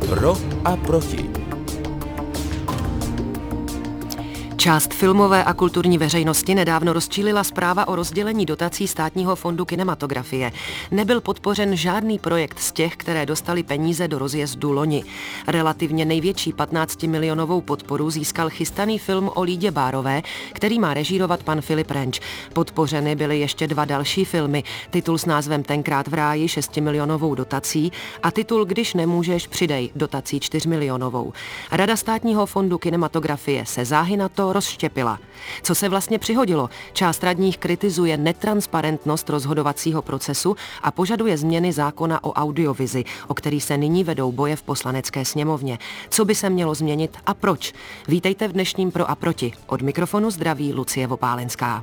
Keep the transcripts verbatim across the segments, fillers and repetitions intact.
Pro a proti. Část filmové a kulturní veřejnosti nedávno rozčílila zpráva o rozdělení dotací Státního fondu kinematografie. Nebyl podpořen žádný projekt z těch, které dostali peníze do rozjezdu loni. Relativně největší patnáctimilionovou podporu získal chystaný film o Lídě Bárové, který má režírovat pan Filip Renč. Podpořeny byly ještě dva další filmy. Titul s názvem Tenkrát v ráji šestimilionovou dotací a titul Když nemůžeš, přidej dotací čtyřmilionovou. Rada Státního fondu kinematografie se záhy na to rozštěpila. Co se vlastně přihodilo? Část radních kritizuje netransparentnost rozhodovacího procesu a požaduje změny zákona o audiovizi, o který se nyní vedou boje v Poslanecké sněmovně. Co by se mělo změnit a proč? Vítejte v dnešním Pro a proti. Od mikrofonu zdraví Lucie Vopálenská.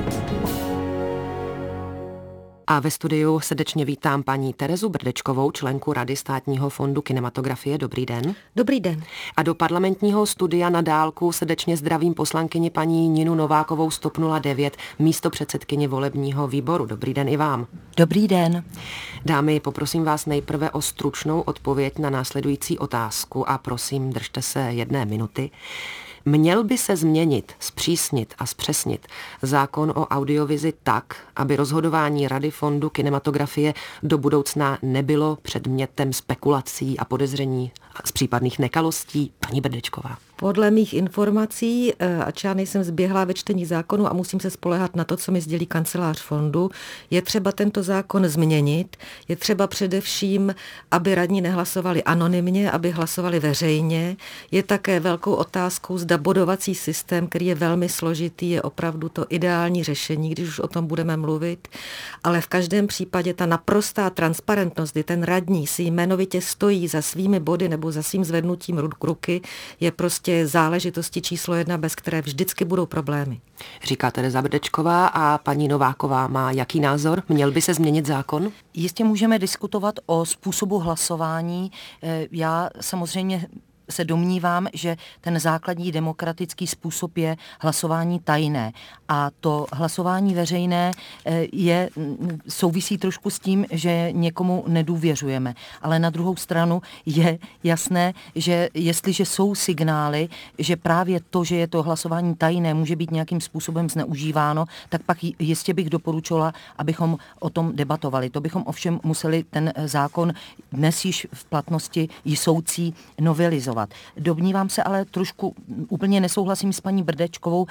A ve studiu srdečně vítám paní Terezu Brdečkovou, členku Rady Státního fondu kinematografie. Dobrý den. Dobrý den. A do parlamentního studia na dálku srdečně zdravím poslankyni paní Ninu Novákovou z TOP nula devět, místopředsedkyni volebního výboru. Dobrý den i vám. Dobrý den. Dámy, poprosím vás nejprve o stručnou odpověď na následující otázku a prosím, držte se jedné minuty. Měl by se změnit, zpřísnit a zpřesnit zákon o audiovizi tak, aby rozhodování Rady fondu kinematografie do budoucna nebylo předmětem spekulací a podezření z případných nekalostí? Paní Brdečková. Podle mých informací, ač já nejsem zběhlá ve čtení zákonu a musím se spoléhat na to, co mi sdělí kancelář fondu, je třeba tento zákon změnit. Je třeba především, aby radní nehlasovali anonymně, aby hlasovali veřejně. Je také velkou otázkou, zda bodovací systém, který je velmi složitý, je opravdu to ideální řešení, když už o tom budeme mluvit. Ale v každém případě ta naprostá transparentnost, kdy ten radní si jmenovitě stojí za svými body nebo za svým zvednutím ruky, je prostě záležitosti číslo jedna, bez které vždycky budou problémy. Říká Tereza Brdečková a paní Nováková má jaký názor? Měl by se změnit zákon? Jistě můžeme diskutovat o způsobu hlasování. Já samozřejmě se domnívám, že ten základní demokratický způsob je hlasování tajné. A to hlasování veřejné je, souvisí trošku s tím, že někomu nedůvěřujeme. Ale na druhou stranu je jasné, že jestliže jsou signály, že právě to, že je to hlasování tajné, může být nějakým způsobem zneužíváno, tak pak jistě bych doporučila, abychom o tom debatovali. To bychom ovšem museli ten zákon dnes již v platnosti jisoucí novelizovat. Domnívám se ale trošku, úplně nesouhlasím s paní Brdečkovou,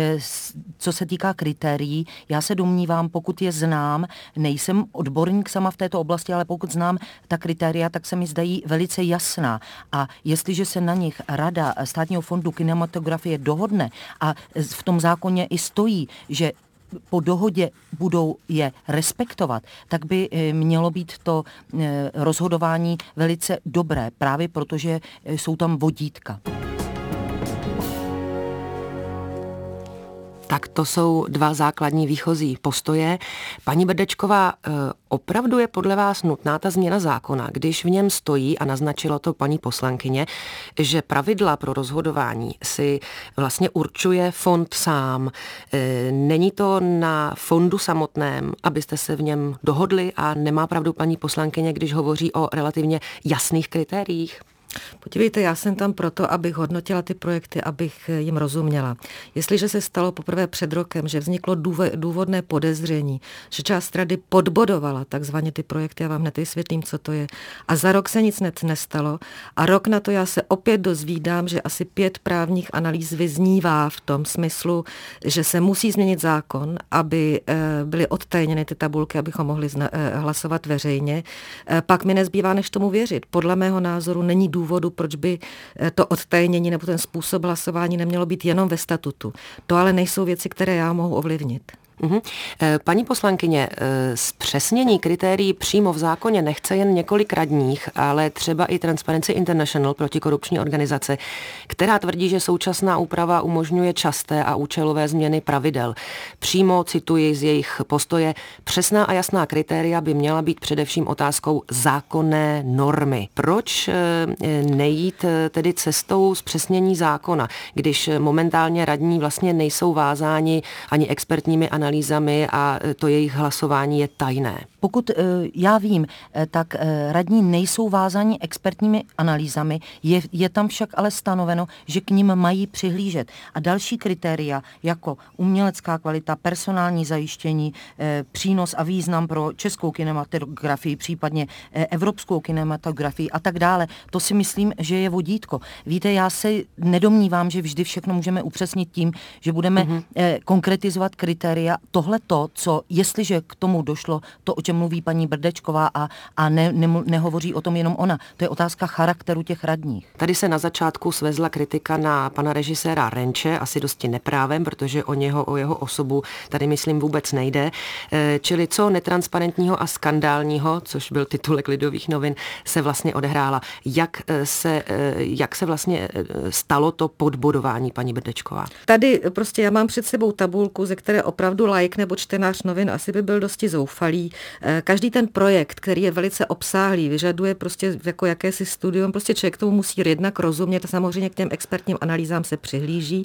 co se týká kritérií. Já se domnívám, pokud je znám, nejsem odborník sama v této oblasti, ale pokud znám ta kritéria, tak se mi zdají velice jasná. A jestliže se na nich Rada Státního fondu kinematografie dohodne a v tom zákoně i stojí, že po dohodě budou je respektovat, tak by mělo být to rozhodování velice dobré, právě protože jsou tam vodítka. Tak to jsou dva základní výchozí postoje. Paní Brdečková, opravdu je podle vás nutná ta změna zákona, když v něm stojí, a naznačilo to paní poslankyně, že pravidla pro rozhodování si vlastně určuje fond sám. Není to na fondu samotném, abyste se v něm dohodli, a nemá pravdu paní poslankyně, když hovoří o relativně jasných kritériích? Podívejte, já jsem tam proto, abych hodnotila ty projekty, abych jim rozuměla. Jestliže se stalo poprvé před rokem, že vzniklo důvodné podezření, že část rady podbodovala takzvaně ty projekty, já vám hned vysvětlím, co to je, a za rok se nic nestalo a rok na to já se opět dozvídám, že asi pět právních analýz vyznívá v tom smyslu, že se musí změnit zákon, aby byly odtajněny ty tabulky, abychom mohli hlasovat veřejně, pak mi nezbývá, než tomu věřit. Podle mého názoru není důvod důvodu, proč by to odtajnění nebo ten způsob hlasování nemělo být jenom ve statutu. To ale nejsou věci, které já mohu ovlivnit. Uhum. Paní poslankyně, zpřesnění kritérií přímo v zákoně nechce jen několik radních, ale třeba i Transparency International, protikorupční organizace, která tvrdí, že současná úprava umožňuje časté a účelové změny pravidel. Přímo cituji z jejich postoje: přesná a jasná kritéria by měla být především otázkou zákonné normy. Proč nejít tedy cestou zpřesnění zákona, když momentálně radní vlastně nejsou vázáni ani expertními analýzami analýzami a to jejich hlasování je tajné. Pokud já vím, tak radní nejsou vázáni expertními analýzami, je, je tam však ale stanoveno, že k nim mají přihlížet. A další kritéria, jako umělecká kvalita, personální zajištění, přínos a význam pro českou kinematografii, případně evropskou kinematografii a tak dále, to si myslím, že je vodítko. Víte, já se nedomnívám, že vždy všechno můžeme upřesnit tím, že budeme mm-hmm. konkretizovat kritéria. Tohle to, co, jestliže k tomu došlo, to, o čem mluví paní Brdečková a, a ne, ne, nehovoří o tom jenom ona, to je otázka charakteru těch radních. Tady se na začátku svezla kritika na pana režiséra Renče, asi dosti neprávem, protože o něho, o jeho osobu tady myslím vůbec nejde. Čili co netransparentního a skandálního, což byl titulek Lidových novin, se vlastně odehrála. Jak se, jak se vlastně stalo to podbodování, paní Brdečková? Tady prostě já mám před sebou tabulku, ze které opravdu laik nebo čtenář novin asi by byl dosti zoufalý. Každý ten projekt, který je velice obsáhlý, vyžaduje prostě jako jakési studium, prostě člověk tomu musí jednak rozumět a samozřejmě k těm expertním analýzám se přihlíží.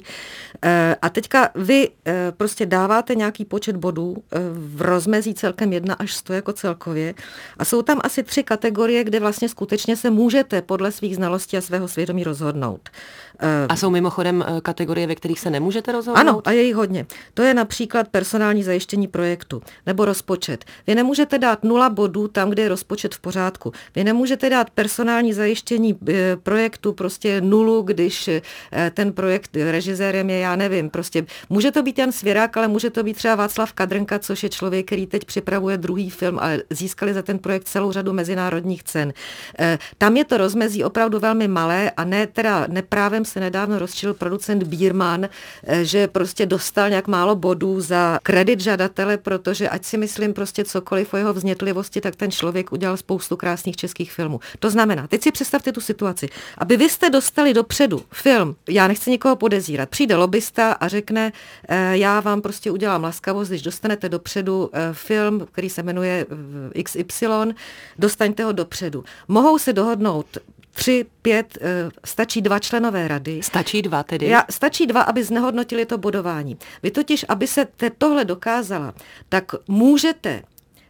A teďka vy prostě dáváte nějaký počet bodů v rozmezí celkem jedna až sto jako celkově a jsou tam asi tři kategorie, kde vlastně skutečně se můžete podle svých znalostí a svého svědomí rozhodnout. A jsou mimochodem kategorie, ve kterých se nemůžete rozhodnout? Ano, a je jich hodně. To je například personální zajištění projektu nebo rozpočet. Vy nemůžete dát nula bodů tam, kde je rozpočet v pořádku. Vy nemůžete dát personální zajištění projektu prostě nulu, když ten projekt režisérem je, já nevím, prostě může to být Jan Svěrák, ale může to být třeba Václav Kadrnka, což je člověk, který teď připravuje druhý film a získali za ten projekt celou řadu mezinárodních cen. Tam je to rozmezí opravdu velmi malé a ne teda neprávem se nedávno rozčil producent Bírman, že prostě dostal nějak málo bodů za kredit žadatele, protože ať si myslím prostě cokoliv o jeho vznětlivosti, tak ten člověk udělal spoustu krásných českých filmů. To znamená, teď si představte tu situaci, aby vy jste dostali dopředu film, já nechci nikoho podezírat, přijde lobista a řekne, já vám prostě udělám laskavost, když dostanete dopředu film, který se jmenuje iks ypsilon, dostaňte ho dopředu. Mohou se dohodnout tři, pět, stačí dva členové rady. Stačí dva tedy? Já, stačí dva, aby znehodnotili to bodování. Vy totiž, aby se tohle dokázala, tak můžete,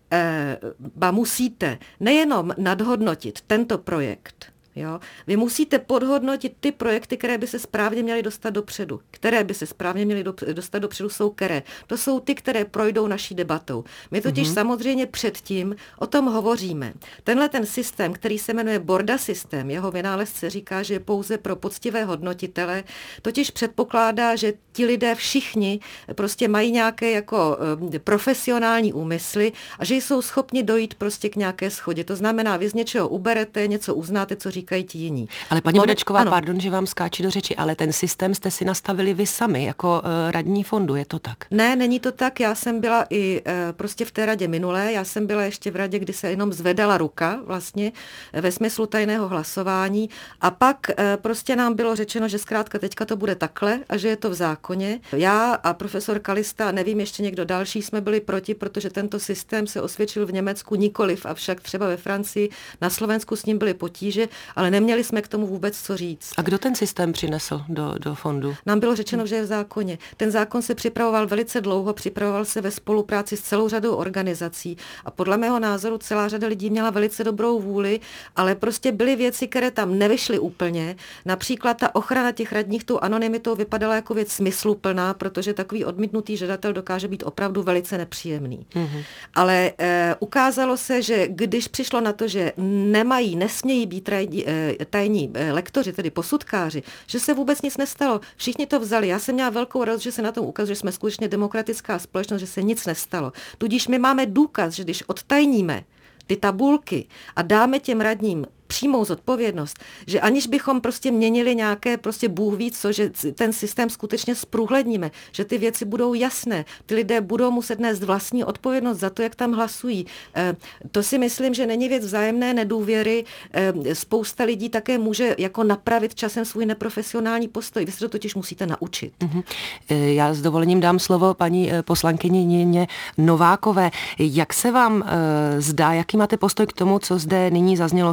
eh, ba musíte nejenom nadhodnotit tento projekt, jo? Vy musíte podhodnotit ty projekty, které by se správně měly dostat dopředu. Které by se správně měly do, dostat dopředu, jsou které. To jsou ty, které projdou naší debatou. My totiž mm-hmm. samozřejmě předtím o tom hovoříme. Tenhle ten systém, který se jmenuje Borda systém, jeho vynálezce říká, že je pouze pro poctivé hodnotitele, totiž předpokládá, že ti lidé všichni prostě mají nějaké jako e, profesionální úmysly a že jsou schopni dojít prostě k nějaké shodě. To znamená, vy z něčeho uberete, něco uznáte, co říká říkají ti jiní. Ale paní Brdečková, pardon, že vám skáčí do řeči, ale ten systém jste si nastavili vy sami jako uh, radní fondu, je to tak? Ne, není to tak, já jsem byla i uh, prostě v té radě minulé, já jsem byla ještě v radě, kdy se jenom zvedala ruka vlastně ve smyslu tajného hlasování a pak uh, prostě nám bylo řečeno, že zkrátka teďka to bude takhle a že je to v zákoně. Já a profesor Kalista, nevím ještě někdo další, jsme byli proti, protože tento systém se osvědčil v Německu nikoliv, avšak třeba ve Francii, na Slovensku s ním byly potíže, ale neměli jsme k tomu vůbec co říct. A kdo ten systém přinesl do, do fondu? Nám bylo řečeno, že je v zákoně. Ten zákon se připravoval velice dlouho, připravoval se ve spolupráci s celou řadou organizací a podle mého názoru celá řada lidí měla velice dobrou vůli, ale prostě byly věci, které tam nevyšly úplně. Například ta ochrana těch radních tou anonymitou vypadala jako věc smysluplná, protože takový odmítnutý žadatel dokáže být opravdu velice nepříjemný. Mm-hmm. Ale e, ukázalo se, že když přišlo na to, že nemají, nesmějí být radní, tajní lektoři, tedy posudkáři, že se vůbec nic nestalo. Všichni to vzali. Já jsem měla velkou radost, že se na tom ukazuje, že jsme skutečně demokratická společnost, že se nic nestalo. Tudíž my máme důkaz, že když odtajníme ty tabulky a dáme těm radním přímou zodpovědnost, že aniž bychom prostě měnili nějaké prostě Bůh ví co, že ten systém skutečně zprůhledníme, že ty věci budou jasné, ty lidé budou muset nést vlastní odpovědnost za to, jak tam hlasují. E, to si myslím, že není věc vzájemné nedůvěry. E, spousta lidí také může jako napravit časem svůj neprofesionální postoj. Vy se to totiž musíte naučit. Mm-hmm. Já s dovolením dám slovo paní poslankyni Nině Novákové. Jak se vám e, zdá, jaký máte postoj k tomu, co zde nyní zaznělo z úst paní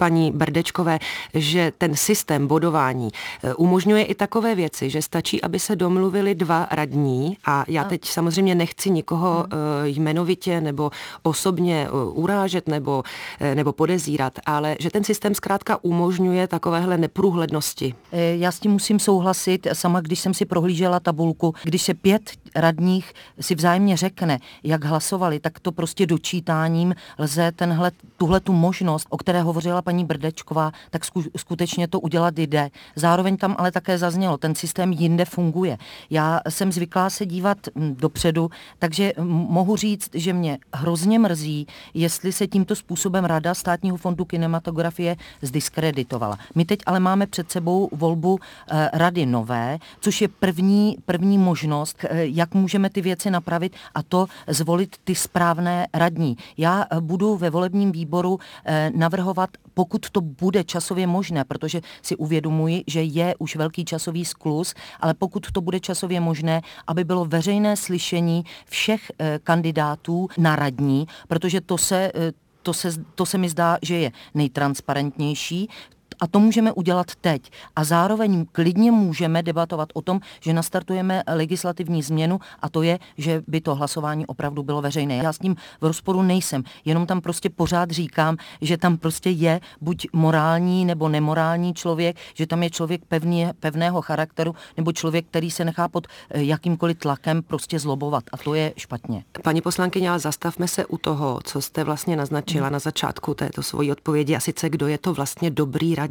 paní Berdečkové, že ten systém bodování umožňuje i takové věci, že stačí, aby se domluvili dva radní a já teď samozřejmě nechci nikoho jmenovitě nebo osobně urážet nebo, nebo podezírat, ale že ten systém zkrátka umožňuje takovéhle neprůhlednosti. Já s tím musím souhlasit. Sama, když jsem si prohlížela tabulku, když se pět radních si vzájemně řekne, jak hlasovali, tak to prostě dočítáním lze tenhle, tuhletu možnost, o které hovořila paní Berdečková, tak skutečně to udělat jde. Zároveň tam ale také zaznělo, ten systém jinde funguje. Já jsem zvyklá se dívat dopředu, takže mohu říct, že mě hrozně mrzí, jestli se tímto způsobem Rada Státního fondu kinematografie zdiskreditovala. My teď ale máme před sebou volbu eh, rady nové, což je první, první možnost, eh, jak můžeme ty věci napravit, a to zvolit ty správné radní. Já budu ve volebním výboru eh, navrhovat, pokud to bude časově možné, protože si uvědomuji, že je už velký časový skluz, ale pokud to bude časově možné, aby bylo veřejné slyšení všech eh, kandidátů na radní, protože to se, eh, to se, to se mi zdá, že je nejtransparentnější. A to můžeme udělat teď. A zároveň klidně můžeme debatovat o tom, že nastartujeme legislativní změnu, a to je, že by to hlasování opravdu bylo veřejné. Já s tím v rozporu nejsem, jenom tam prostě pořád říkám, že tam prostě je buď morální nebo nemorální člověk, že tam je člověk pevný, pevného charakteru, nebo člověk, který se nechá pod jakýmkoliv tlakem prostě zlobovat. A to je špatně. Paní poslankyně, ale zastavme se u toho, co jste vlastně naznačila na začátku této svojí odpovědi, a sice kdo je to vlastně dobrý radní.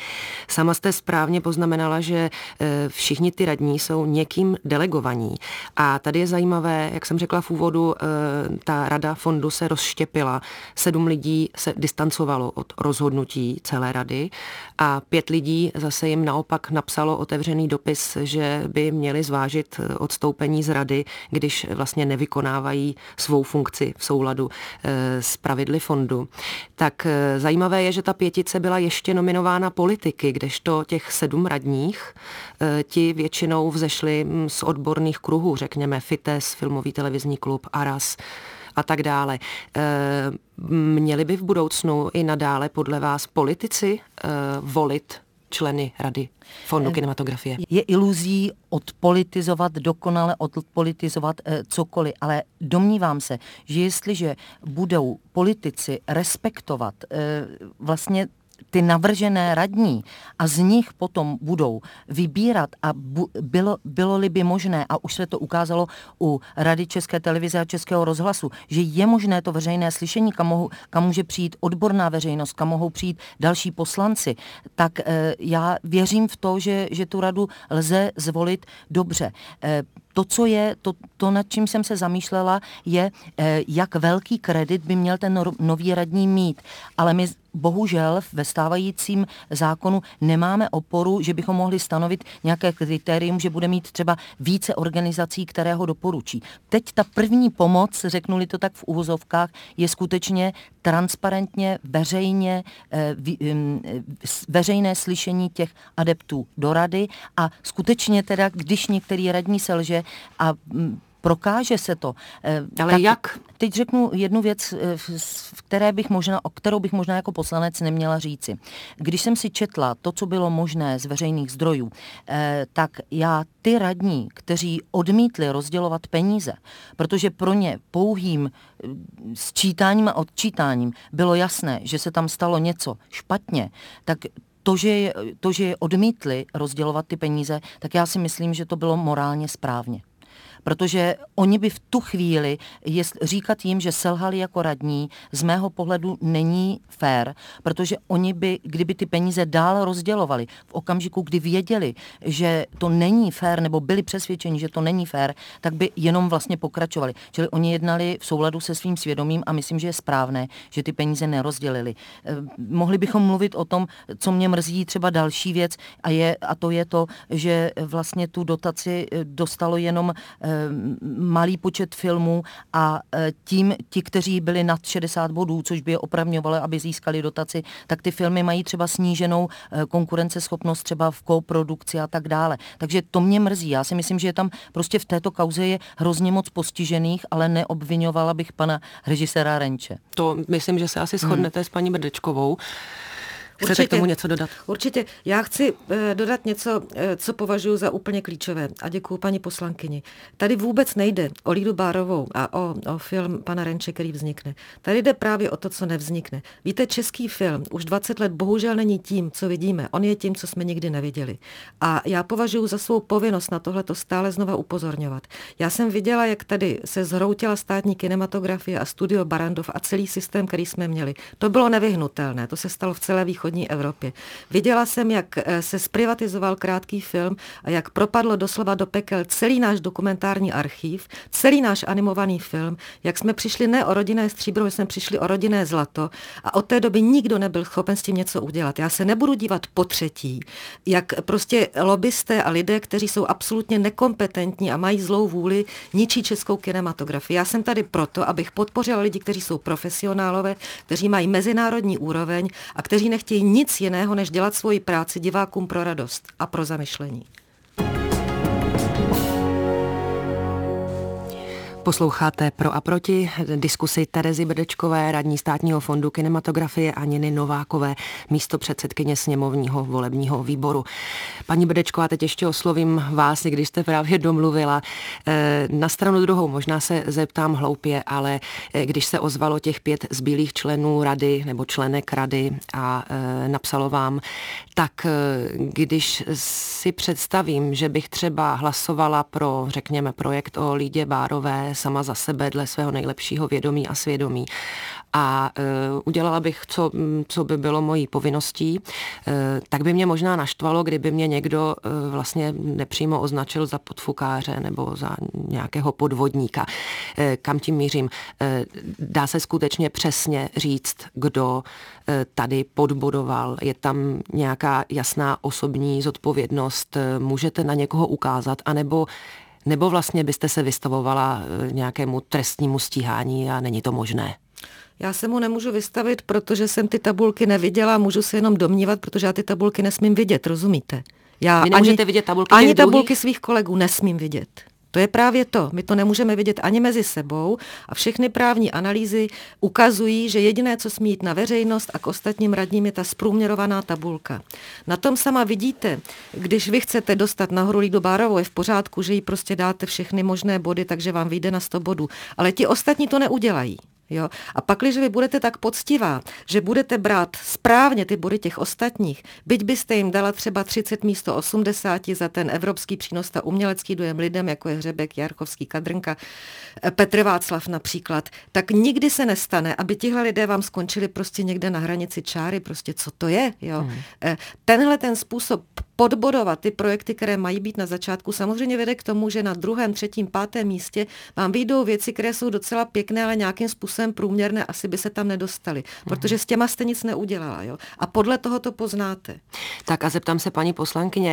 Sama jste správně poznamenala, že všichni ty radní jsou někým delegovaní. A tady je zajímavé, jak jsem řekla v úvodu, ta rada fondu se rozštěpila. Sedm lidí se distancovalo od rozhodnutí celé rady a pět lidí zase jim naopak napsalo otevřený dopis, že by měli zvážit odstoupení z rady, když vlastně nevykonávají svou funkci v souladu s pravidly fondu. Tak zajímavé je, že ta pětice byla ještě nominována politiky, kdežto těch sedm radních, ti většinou vzešli z odborných kruhů, řekněme FITES, Filmový televizní klub, ARAS a tak dále. Měli by v budoucnu i nadále podle vás politici volit členy Rady Fondu kinematografie? Je iluzí odpolitizovat, dokonale odpolitizovat eh, cokoliv, ale domnívám se, že jestliže budou politici respektovat eh, vlastně ty navržené radní a z nich potom budou vybírat a bu, bylo, bylo-li by možné, a už se to ukázalo u Rady České televize a Českého rozhlasu, že je možné to veřejné slyšení, kam, mohou, kam může přijít odborná veřejnost, kam mohou přijít další poslanci, tak eh, já věřím v to, že, že tu radu lze zvolit dobře. Eh, To, co je, to, to, nad čím jsem se zamýšlela, je, eh, jak velký kredit by měl ten no, nový radní mít. Ale my bohužel ve stávajícím zákonu nemáme oporu, že bychom mohli stanovit nějaké kritérium, že bude mít třeba více organizací, které ho doporučí. Teď ta první pomoc, řeknu-li to tak v uvozovkách, je skutečně transparentně, veřejně, eh, vý, eh, veřejné slyšení těch adeptů do rady a skutečně teda, když některý radní selže a prokáže se to. Ale tak jak? Teď řeknu jednu věc, v které bych možná, o kterou bych možná jako poslanec neměla říci. Když jsem si četla to, co bylo možné z veřejných zdrojů, tak já ty radní, kteří odmítli rozdělovat peníze, protože pro ně pouhým sčítáním a odčítáním bylo jasné, že se tam stalo něco špatně, tak To že, to, že je odmítli rozdělovat ty peníze, tak já si myslím, že to bylo morálně správně. Protože oni by v tu chvíli, jest, říkat jim, že selhali jako radní, z mého pohledu není fér, protože oni by, kdyby ty peníze dál rozdělovali, v okamžiku, kdy věděli, že to není fér, nebo byli přesvědčeni, že to není fér, tak by jenom vlastně pokračovali. Čili oni jednali v souladu se svým svědomím a myslím, že je správné, že ty peníze nerozdělili. Eh, mohli bychom mluvit o tom, co mě mrzí, třeba další věc, a, je, a to je to, že vlastně tu dotaci dostalo jenom malý počet filmů a tím ti, kteří byli nad šedesát bodů, což by je opravňovalo, aby získali dotaci, tak ty filmy mají třeba sníženou konkurenceschopnost třeba v koprodukci a tak dále. Takže to mě mrzí. Já si myslím, že tam prostě v této kauze je hrozně moc postižených, ale neobvinovala bych pana režiséra Renče. To myslím, že se asi shodnete hmm. s paní Berdečkovou. Chcete Určitě, k tomu něco dodat? Určitě. Já chci eh, dodat něco, eh, co považuji za úplně klíčové. A děkuji paní poslankyni. Tady vůbec nejde o Lidu Bárovou a o, o film pana Renče, který vznikne. Tady jde právě o to, co nevznikne. Víte, český film už dvacet let bohužel není tím, co vidíme. On je tím, co jsme nikdy neviděli. A já považuji za svou povinnost na tohle to stále znova upozorňovat. Já jsem viděla, jak tady se zhroutila státní kinematografie a studio Barrandov a celý systém, který jsme měli. To bylo nevyhnutelné, to se stalo v celé východní Evropě. Viděla jsem, jak se zprivatizoval krátký film a jak propadlo doslova do pekel celý náš dokumentární archív, celý náš animovaný film, jak jsme přišli ne o rodinné stříbro, my jsme přišli o rodinné zlato a od té doby nikdo nebyl schopen s tím něco udělat. Já se nebudu dívat po třetí, jak prostě lobbysté a lidé, kteří jsou absolutně nekompetentní a mají zlou vůli, ničí českou kinematografii. Já jsem tady proto, abych podpořila lidi, kteří jsou profesionálové, kteří mají mezinárodní úroveň a kteří nechtějí nic jiného, než dělat svoji práci divákům pro radost a pro zamyšlení. Posloucháte Pro a proti, diskusi Terezy Brdečkové, radní Státního fondu kinematografie a Niny Novákové, místopředsedkyně sněmovního volebního výboru. Paní Brdečková, teď ještě oslovím vás, když jste právě domluvila. Na stranu druhou možná se zeptám hloupě, ale když se ozvalo těch pět zbylých členů rady nebo členek rady a napsalo vám, tak když si představím, že bych třeba hlasovala pro, řekněme, projekt o Lidě Bárové sama za sebe dle svého nejlepšího vědomí a svědomí a e, udělala bych, co, co by bylo mojí povinností, e, tak by mě možná naštvalo, kdyby mě někdo e, vlastně nepřímo označil za podfukáře nebo za nějakého podvodníka. E, kam tím mířím? E, dá se skutečně přesně říct, kdo e, tady podbodoval. Je tam nějaká jasná osobní zodpovědnost? E, můžete na někoho ukázat, anebo Nebo vlastně byste se vystavovala nějakému trestnímu stíhání a není to možné? Já se mu nemůžu vystavit, protože jsem ty tabulky neviděla, můžu se jenom domnívat, protože já ty tabulky nesmím vidět, rozumíte? Já Vy nemůžete ani, vidět tabulky ani těch tabulky druhých? svých kolegů nesmím vidět. To je právě to. My to nemůžeme vidět ani mezi sebou a všechny právní analýzy ukazují, že jediné, co smí jít na veřejnost a k ostatním radním, je ta zprůměrovaná tabulka. Na tom sama vidíte, když vy chcete dostat nahoru Lidu Bárovou, je v pořádku, že jí prostě dáte všechny možné body, takže vám vyjde na sto bodů. Ale ti ostatní to neudělají. Jo? A pak, když vy budete tak poctivá, že budete brát správně ty body těch ostatních, byť byste jim dala třeba třicet místo osmdesát za ten evropský přínos, ta umělecký dojem lidem, jako je Hřebek, Jarchovský, Kadrnka, Petr Václav například, tak nikdy se nestane, aby tihle lidé vám skončili prostě někde na hranici čáry, prostě co to je. Jo? Hmm. Tenhle ten způsob podbodovat ty projekty, které mají být na začátku, samozřejmě vede k tomu, že na druhém, třetím, pátém místě vám vyjdou věci, které jsou docela pěkné, ale nějakým způsobem průměrné, asi by se tam nedostali, protože s těma jste nic neudělala. Jo? A podle toho to poznáte. Tak a zeptám se paní poslankyně,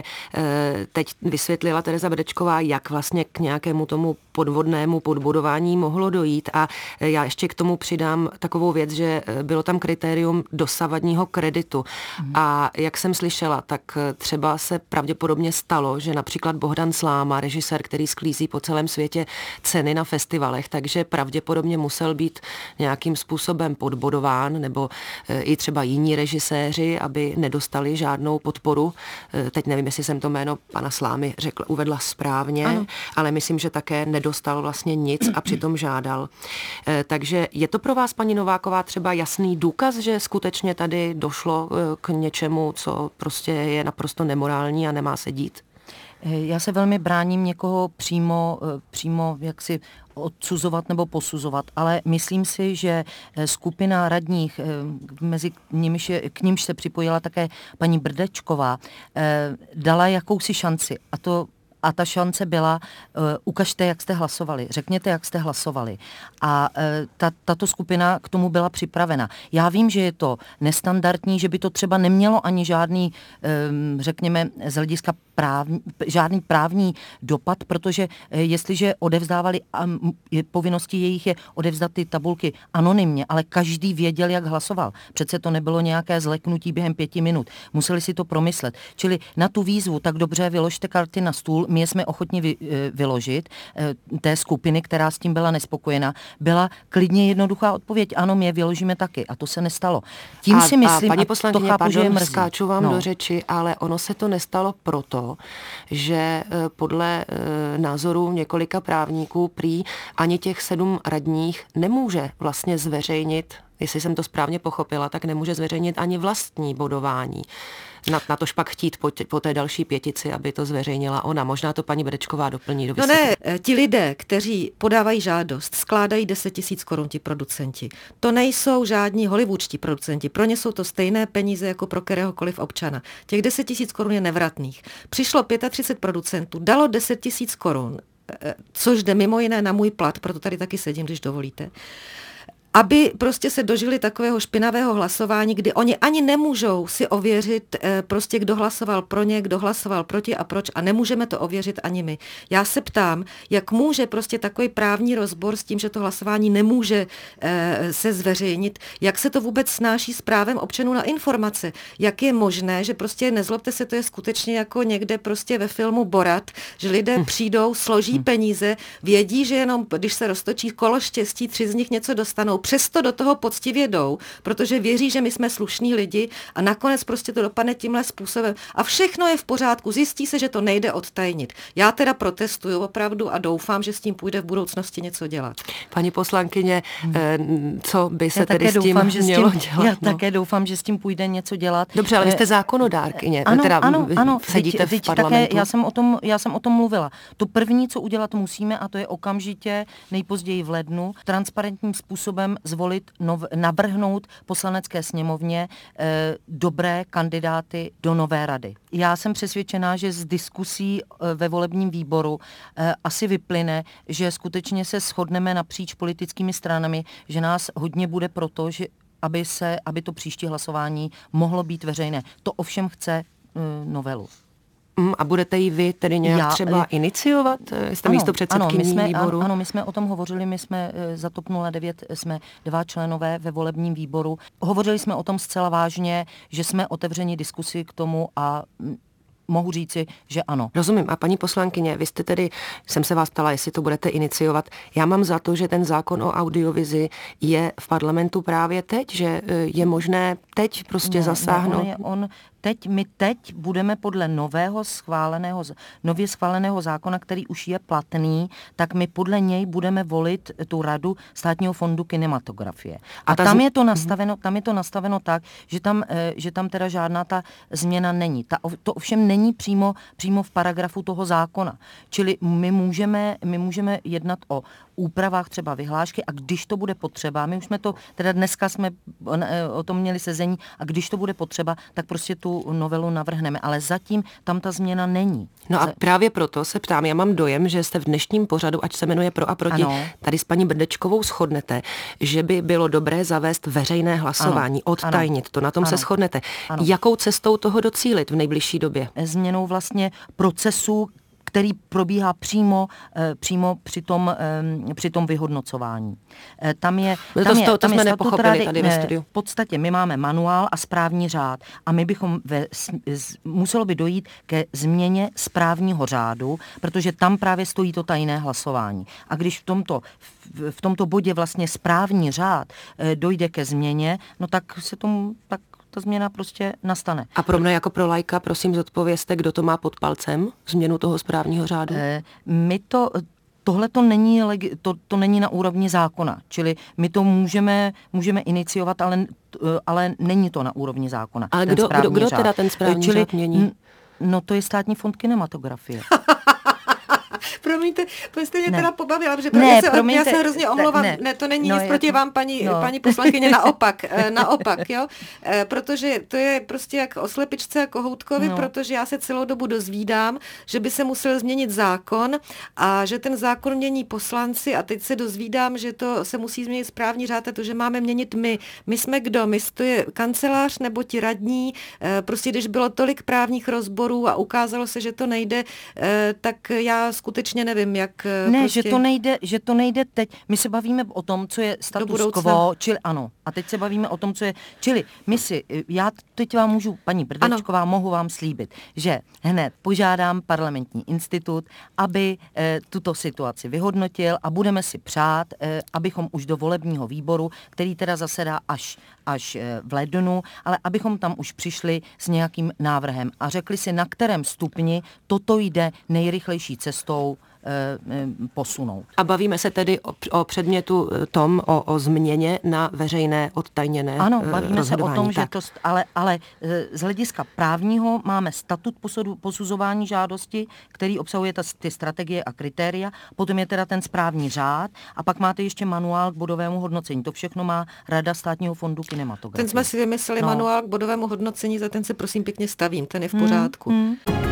teď vysvětlila Tereza Brdečková, jak vlastně k nějakému tomu podvodnému podbodování mohlo dojít a já ještě k tomu přidám takovou věc, že bylo tam kritérium dosavadního kreditu mm. a jak jsem slyšela, tak třeba se pravděpodobně stalo, že například Bohdan Sláma, režisér, který sklízí po celém světě ceny na festivalech, takže pravděpodobně musel být nějakým způsobem podbodován, nebo i třeba jiní režiséři, aby nedostali žádnou podporu. Teď nevím, jestli jsem to jméno pana Slámy řekla, uvedla správně, ano. Ale myslím, že také nedostal vlastně nic a přitom žádal. Takže je to pro vás, paní Nováková, třeba jasný důkaz, že skutečně tady došlo k něčemu, co prostě je naprosto nemorální a nemá se dít? Já se velmi bráním někoho přímo, přímo jaksi odsuzovat nebo posuzovat, ale myslím si, že skupina radních, mezi nimiž je, k nímž se připojila také paní Brdečková, dala jakousi šanci a to A ta šance byla, uh, ukažte, jak jste hlasovali, řekněte, jak jste hlasovali. A uh, ta, tato skupina k tomu byla připravena. Já vím, že je to nestandardní, že by to třeba nemělo ani žádný, um, řekněme, z hlediska právní, žádný právní dopad, protože uh, jestliže odevzdávali, um, povinností jejich je odevzdat ty tabulky anonymně, ale každý věděl, jak hlasoval. Přece to nebylo nějaké zleknutí během pěti minut. Museli si to promyslet. Čili na tu výzvu tak dobře vyložte karty na stůl, my je jsme ochotni vy, vyložit, té skupiny, která s tím byla nespokojena, byla klidně jednoduchá odpověď, ano, my je vyložíme taky a to se nestalo. Tím a, si myslím, a paní a poslankyně, to chápu, pardon, že je mrzí. skáču vám no. do řeči, ale ono se to nestalo proto, že podle názoru několika právníků prý ani těch sedm radních nemůže vlastně zveřejnit, jestli jsem to správně pochopila, tak nemůže zveřejnit ani vlastní bodování. Na, na tož pak chtít po, tě, po té další pětici, aby to zveřejnila ona. Možná to paní Bedečková doplní do vysvětlení. No ne, ti lidé, kteří podávají žádost, skládají deset tisíc korun ti producenti. To nejsou žádní hollywoodští producenti. Pro ně jsou to stejné peníze jako pro kteréhokoliv občana. Těch deset tisíc korun je nevratných. Přišlo třicet pět producentů, dalo deset tisíc korun, což jde mimo jiné na můj plat, proto tady taky sedím, když dovolíte, aby prostě se dožili takového špinavého hlasování, kdy oni ani nemůžou si ověřit prostě, kdo hlasoval pro ně, kdo hlasoval proti a proč a nemůžeme to ověřit ani my. Já se ptám, jak může prostě takový právní rozbor s tím, že to hlasování nemůže se zveřejnit, jak se to vůbec snáší s právem občanů na informace. Jak je možné, že prostě nezlobte se, to je skutečně jako někde prostě ve filmu Borat, že lidé hm. přijdou, složí hm. peníze, vědí, že jenom když se roztočí kolo štěstí, tři z nich něco dostanou, přesto do toho poctivě jdou, protože věří, že my jsme slušní lidi a nakonec prostě to dopadne tímhle způsobem. A všechno je v pořádku, zjistí se, že to nejde odtajnit. Já teda protestuju opravdu a doufám, že s tím půjde v budoucnosti něco dělat. Paní poslankyně, hmm. co by se já tedy doufám, s tím že mělo s tím, dělat? Já no. také doufám, že s tím půjde něco dělat. Dobře, ale vy jste zákonodárkyně, ano, teda ano, ano, sedíte teď, v parlamentu. Také, já, jsem o tom, já jsem o tom mluvila. To první, co udělat musíme, a to je okamžitě, nejpozději v lednu, transparentním způsobem zvolit Nov, navrhnout poslanecké sněmovně eh, dobré kandidáty do nové rady. Já jsem přesvědčená, že z diskusí eh, ve volebním výboru eh, asi vyplyne, že skutečně se shodneme napříč politickými stranami, že nás hodně bude proto, že aby, se, aby to příští hlasování mohlo být veřejné. To ovšem chce eh, novelu. A budete ji vy tedy nějak Já, třeba iniciovat? Jste místo předsedkyní výboru? Ano, my jsme o tom hovořili, my jsme za TOP nula devět, jsme dva členové ve volebním výboru. Hovořili jsme o tom zcela vážně, že jsme otevřeni diskusi k tomu a mohu říci, že ano. Rozumím. A paní poslankyně, vy jste tedy, jsem se vás ptala, jestli to budete iniciovat. Já mám za to, že ten zákon o audiovizi je v parlamentu právě teď, že je možné teď prostě ne, zasáhnout. Ne, on je, on teď, my teď budeme podle nového schváleného, nově schváleného zákona, který už je platný, tak my podle něj budeme volit tu radu Státního fondu kinematografie. A, a tam, z... je to nastaveno, tam je to nastaveno tak, že tam, že tam teda žádná ta změna není. Ta, to ovšem není přímo, přímo v paragrafu toho zákona. Čili my můžeme, my můžeme jednat o úpravách třeba vyhlášky a když to bude potřeba, my už jsme to, teda dneska jsme o tom měli sezení a když to bude potřeba, tak prostě tu novelu navrhneme, ale zatím tam ta změna není. No a právě proto se ptám, já mám dojem, že jste v dnešním pořadu, ať se jmenuje Pro a proti, ano. tady s paní Bedečkovou shodnete, že by bylo dobré zavést veřejné hlasování, ano. odtajnit ano. to, na tom ano. se shodnete. Ano. Jakou cestou toho docílit v nejbližší době? Změnou vlastně procesu, který probíhá přímo, přímo při tom, při tom vyhodnocování. Tam je, tam to, je, to, to tam jsme je nepochopili tady ve studiu. V podstatě my máme manuál a správní řád a my bychom, ve, muselo by dojít ke změně správního řádu, protože tam právě stojí to tajné hlasování. A když v tomto, v, v tomto bodě vlastně správní řád dojde ke změně, no tak se tomu, tak ta změna prostě nastane. A pro mě jako pro laika, prosím zodpovězte, kdo to má pod palcem, změnu toho správního řádu? E, my to... Tohle to není, to, to není na úrovni zákona, čili my to můžeme, můžeme iniciovat, ale, ale není to na úrovni zákona. Ale kdo, kdo, kdo teda ten správní čili, řád mění? No to je Státní fond kinematografie. Promiňte, to jste mě ne. teda pobavila, protože ne, já, se, promiňte, já se hrozně omlouvám, ne, ne, to není no, nic proti to, vám, paní, no. paní poslankyně, naopak, naopak, jo, protože to je prostě jak o slepičce a kohoutkovi, no. protože já se celou dobu dozvídám, že by se musel změnit zákon a že ten zákon mění poslanci a teď se dozvídám, že to se musí změnit správní řád a to, že máme měnit my. My jsme kdo? My to je kancelář nebo ti radní, prostě když bylo tolik právních rozborů a ukázalo se, že to nejde, tak já skutečně skutečně nevím, jak... Ne, prostě... že to nejde, že to nejde teď. My se bavíme o tom, co je status quo, čili ano. A teď se bavíme o tom, co je... Čili my si, já teď vám můžu, paní Brdečková, ano. mohu vám slíbit, že hned požádám parlamentní institut, aby e, tuto situaci vyhodnotil a budeme si přát, e, abychom už do volebního výboru, který teda zasedá až, až e, v lednu, ale abychom tam už přišli s nějakým návrhem a řekli si, na kterém stupni toto jde nejrychlejší cestou posunout. A bavíme se tedy o, o předmětu tom, o, o změně na veřejné odtajněné Ano, bavíme se o tom, tak. že to, ale, ale z hlediska právního máme statut posudu, posuzování žádosti, který obsahuje ta, ty strategie a kritéria, potom je teda ten správní řád a pak máte ještě manuál k bodovému hodnocení. To všechno má Rada Státního fondu kinematografie. Ten jsme si vymysleli no. manuál k bodovému hodnocení, za ten se prosím pěkně stavím, ten je v pořádku. Mm, mm.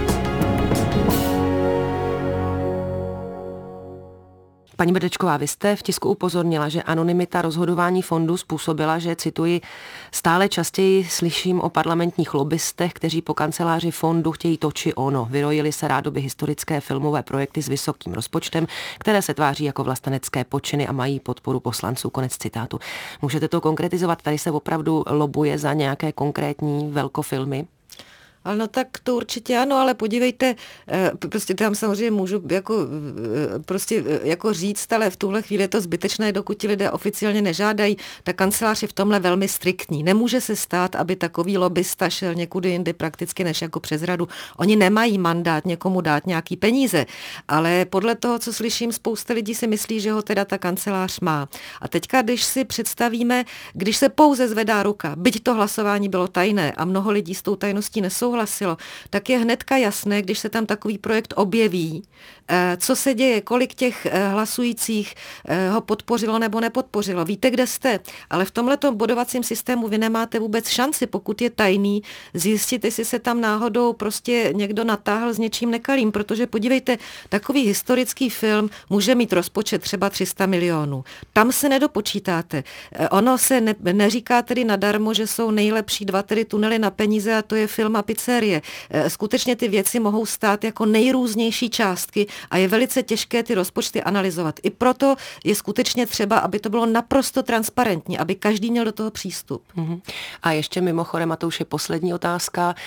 Paní Brdečková, vy jste v tisku upozornila, že anonymita rozhodování fondu způsobila, že, cituji, stále častěji slyším o parlamentních lobbystech, kteří po kanceláři fondu chtějí to či ono. Vyrojily se rádoby historické filmové projekty s vysokým rozpočtem, které se tváří jako vlastenecké počiny a mají podporu poslanců. Konec citátu. Můžete to konkretizovat? Tady se opravdu lobuje za nějaké konkrétní velkofilmy? Ale no tak to určitě ano, ale podívejte, prostě tam samozřejmě můžu jako, prostě jako říct, ale v tuhle chvíli je to zbytečné, dokud ti lidé oficiálně nežádají. Ta kancelář je v tomhle velmi striktní. Nemůže se stát, aby takový lobbysta šel někudy jindy prakticky než jako přes radu. Oni nemají mandát někomu dát nějaký peníze, ale podle toho, co slyším, spousta lidí si myslí, že ho teda ta kancelář má. A teďka, když si představíme, když se pouze zvedá ruka, byť to hlasování bylo tajné a mnoho lidí s tou tajností nesouhlasí, hlasilo, tak je hnedka jasné, když se tam takový projekt objeví, co se děje, kolik těch hlasujících ho podpořilo nebo nepodpořilo. Víte, kde jste, ale v tomhletom bodovacím systému vy nemáte vůbec šanci, pokud je tajný, zjistit, jestli se tam náhodou prostě někdo natáhl s něčím nekalým, protože podívejte, takový historický film může mít rozpočet třeba tři sta milionů. Tam se nedopočítáte. Ono se ne, neříká tedy nadarmo, že jsou nejlepší dva tedy tunely na peníze a to je film a pizzerie. Skutečně ty věci mohou stát jako nejrůznější částky a je velice těžké ty rozpočty analyzovat. I proto je skutečně třeba, aby to bylo naprosto transparentní, aby každý měl do toho přístup. Mm-hmm. A ještě mimochodem, a to už je poslední otázka,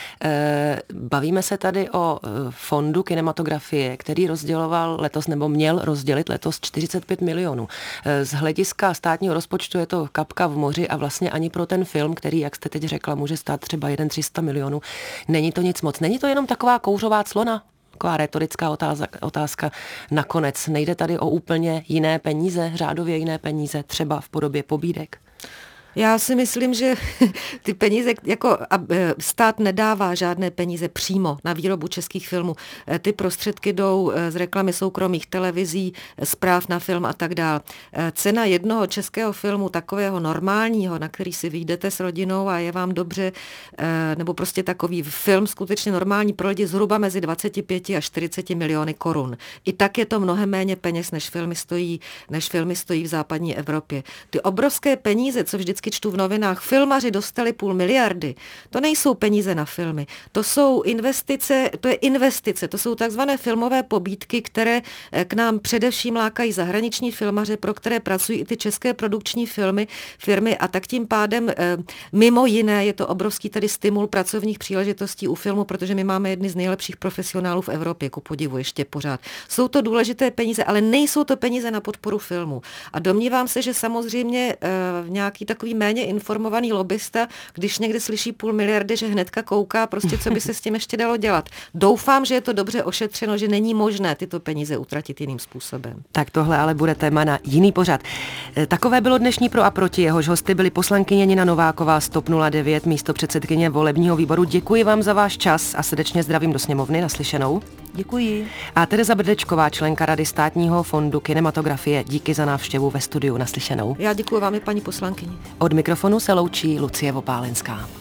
bavíme se tady o fondu kinematografie, který rozděloval letos, nebo měl rozdělit letos čtyřicet pět milionů. Z hlediska státního rozpočtu je to kapka v moři a vlastně ani pro ten film, který, jak jste teď řekla, může stát třeba jeden tři sta milionů, není to nic moc. Není to jenom taková kouřová clona? Taková retorická otázka, otázka. Nakonec nejde tady o úplně jiné peníze, řádově jiné peníze, třeba v podobě pobídek? Já si myslím, že ty peníze, jako stát nedává žádné peníze přímo na výrobu českých filmů. Ty prostředky jdou z reklamy soukromých televizí, zpráv na film a tak dále. Cena jednoho českého filmu, takového normálního, na který si vyjdete s rodinou a je vám dobře, nebo prostě takový film skutečně normální pro lidi zhruba mezi dvacet pět až čtyřicet miliony korun. I tak je to mnohem méně peněz, než filmy stojí, než filmy stojí v západní Evropě. Ty obrovské peníze, co vždycky čtu v novinách, filmaři dostali půl miliardy. To nejsou peníze na filmy. To jsou investice, to je investice, to jsou takzvané filmové pobídky, které k nám především lákají zahraniční filmaře, pro které pracují i ty české produkční filmy, firmy a tak tím pádem mimo jiné je to obrovský tady stimul pracovních příležitostí u filmu, protože my máme jedny z nejlepších profesionálů v Evropě, ku podivu ještě pořád. Jsou to důležité peníze, ale nejsou to peníze na podporu filmu. A domnívám se, že samozřejmě nějaký takový méně informovaný lobbysta, když někde slyší půl miliardy, že hnedka kouká, prostě co by se s tím ještě dalo dělat. Doufám, že je to dobře ošetřeno, že není možné tyto peníze utratit jiným způsobem. Tak tohle ale bude téma na jiný pořad. Takové bylo dnešní Pro a proti. Jehož hosty byly poslankyně Nina Nováková z TOP nula devět, místopředsedkyně volebního výboru. Děkuji vám za váš čas a srdečně zdravím do sněmovny. Naslyšenou. Děkuji. A Tereza Brdečková, členka Rady Státního fondu kinematografie. Díky za návštěvu ve studiu. Naslyšenou. Já děkuji vám i paní poslankyni. Od mikrofonu se loučí Lucie Vopálenská.